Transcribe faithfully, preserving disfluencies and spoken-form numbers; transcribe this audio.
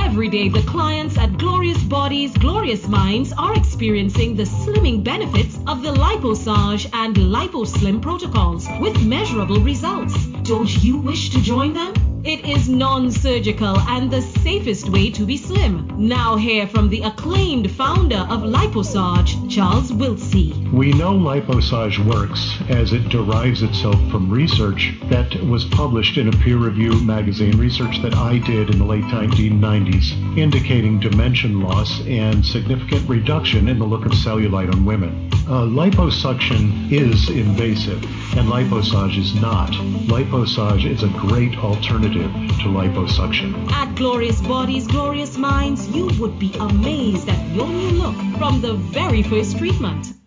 Every day, the clients at Glorious Bodies, Glorious Minds are experiencing the slimming benefits of the LipoSurge and LipoSlim protocols with measurable results. Don't you wish to join them? It is non-surgical and the safest way to be slim. Now hear from the acclaimed founder of LipoSurge, Charles Wiltsey. We know LipoSurge works as it derives itself from research that was published in a peer-reviewed magazine, research that I did in the late nineteen nineties, indicating dimension loss and significant reduction in the look of cellulite on women. Uh, liposuction is invasive, and LipoSurge is not. LipoSurge is a great alternative to liposuction. At Glorious Bodies, Glorious Minds, you would be amazed at your new look from the very first treatment.